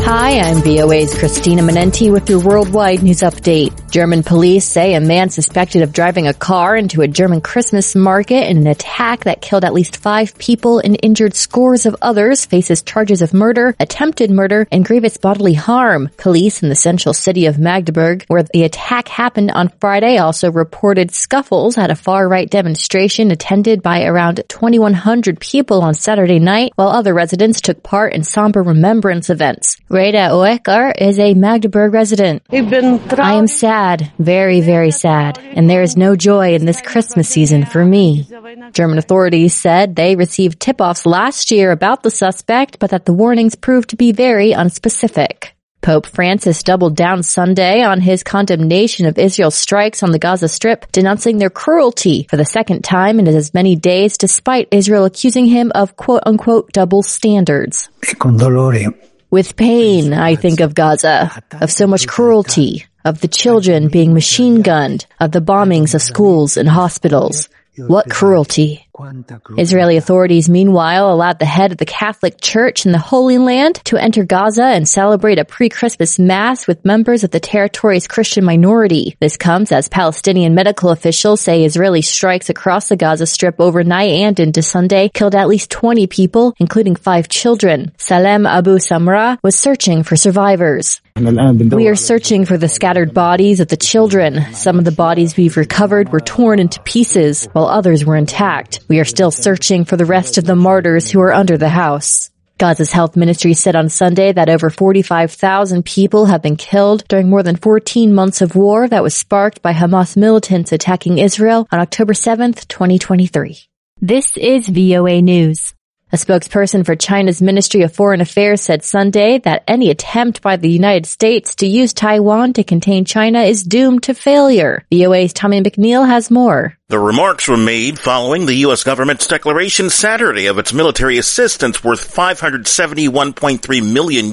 Hi, I'm VOA's Christina Manenti with your worldwide news update. German police say a man suspected of driving a car into a German Christmas market in an attack that killed at least 5 people and injured scores of others faces charges of murder, attempted murder, and grievous bodily harm. Police in the central city of Magdeburg, where the attack happened on Friday, also reported scuffles at a far-right demonstration attended by around 2,100 people on Saturday night, while other residents took part in somber remembrance events. Reda Oekar is a Magdeburg resident. I am sad, very, very sad, and there is no joy in this Christmas season for me. German authorities said they received tip-offs last year about the suspect, but that the warnings proved to be very unspecific. Pope Francis doubled down Sunday on his condemnation of Israel's strikes on the Gaza Strip, denouncing their cruelty for the second time in as many days, despite Israel accusing him of quote-unquote double standards. With pain, I think of Gaza, of so much cruelty, of the children being machine-gunned, of the bombings of schools and hospitals. What cruelty. Israeli authorities, meanwhile, allowed the head of the Catholic Church in the Holy Land to enter Gaza and celebrate a pre-Christmas mass with members of the territory's Christian minority. This comes as Palestinian medical officials say Israeli strikes across the Gaza Strip overnight and into Sunday killed at least 20 people, including 5 children. Salem Abu Samra was searching for survivors. We are searching for the scattered bodies of the children. Some of the bodies we've recovered were torn into pieces, while others were intact. We are still searching for the rest of the martyrs who are under the house. Gaza's health ministry said on Sunday that over 45,000 people have been killed during more than 14 months of war that was sparked by Hamas militants attacking Israel on October 7th, 2023. This is VOA News. A spokesperson for China's Ministry of Foreign Affairs said Sunday that any attempt by the United States to use Taiwan to contain China is doomed to failure. VOA's Tommy McNeil has more. The remarks were made following the U.S. government's declaration Saturday of its military assistance worth $571.3 million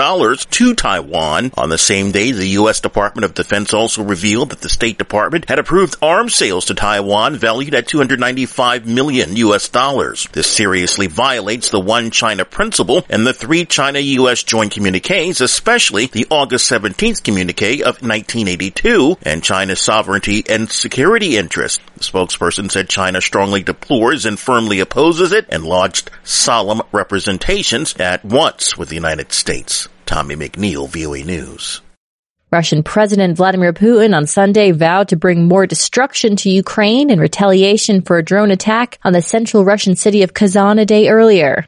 to Taiwan. On the same day, the U.S. Department of Defense also revealed that the State Department had approved arms sales to Taiwan valued at $295 million. This seriously violates the One China principle and the 3 China-U.S. joint communiques, especially the August 17th communique of 1982 and China's sovereignty and security interests. The spokesperson said China strongly deplores and firmly opposes it and lodged solemn representations at once with the United States. Tommy McNeil, VOA News. Russian President Vladimir Putin on Sunday vowed to bring more destruction to Ukraine in retaliation for a drone attack on the central Russian city of Kazan a day earlier.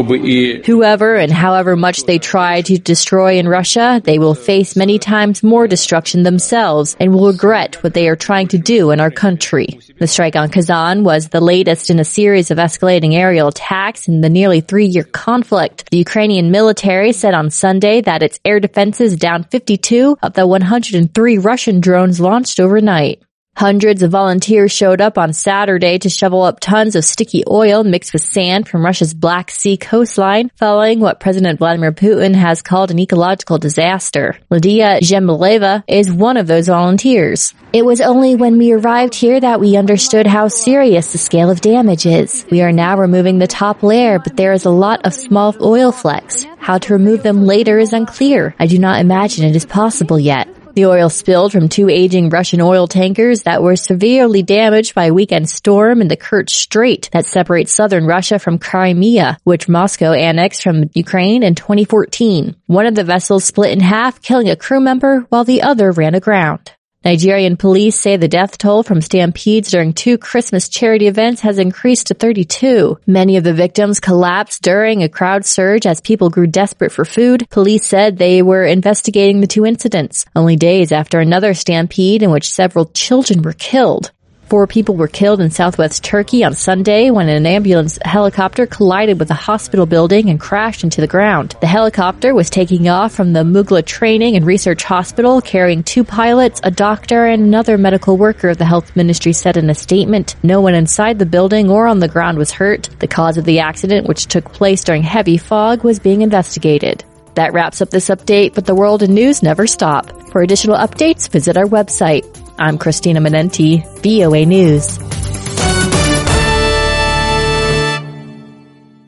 Whoever and however much they try to destroy in Russia, they will face many times more destruction themselves and will regret what they are trying to do in our country. The strike on Kazan was the latest in a series of escalating aerial attacks in the nearly 3-year conflict. The Ukrainian military said on Sunday that its air defenses downed 52 of the 103 Russian drones launched overnight. Hundreds of volunteers showed up on Saturday to shovel up tons of sticky oil mixed with sand from Russia's Black Sea coastline, following what President Vladimir Putin has called an ecological disaster. Lydia Zhemleva is one of those volunteers. It was only when we arrived here that we understood how serious the scale of damage is. We are now removing the top layer, but there is a lot of small oil flecks. How to remove them later is unclear. I do not imagine it is possible yet. The oil spilled from 2 aging Russian oil tankers that were severely damaged by a weekend storm in the Kerch Strait that separates southern Russia from Crimea, which Moscow annexed from Ukraine in 2014. One of the vessels split in half, killing a crew member, while the other ran aground. Nigerian police say the death toll from stampedes during 2 Christmas charity events has increased to 32. Many of the victims collapsed during a crowd surge as people grew desperate for food. Police said they were investigating the 2 incidents, only days after another stampede in which several children were killed. 4 people were killed in southwest Turkey on Sunday when an ambulance helicopter collided with a hospital building and crashed into the ground. The helicopter was taking off from the Mugla Training and Research Hospital, carrying 2 pilots, a doctor, and another medical worker, the health ministry said in a statement. No one inside the building or on the ground was hurt. The cause of the accident, which took place during heavy fog, was being investigated. That wraps up this update, but the world and news never stop. For additional updates, visit our website. I'm Christina Manenti, VOA News.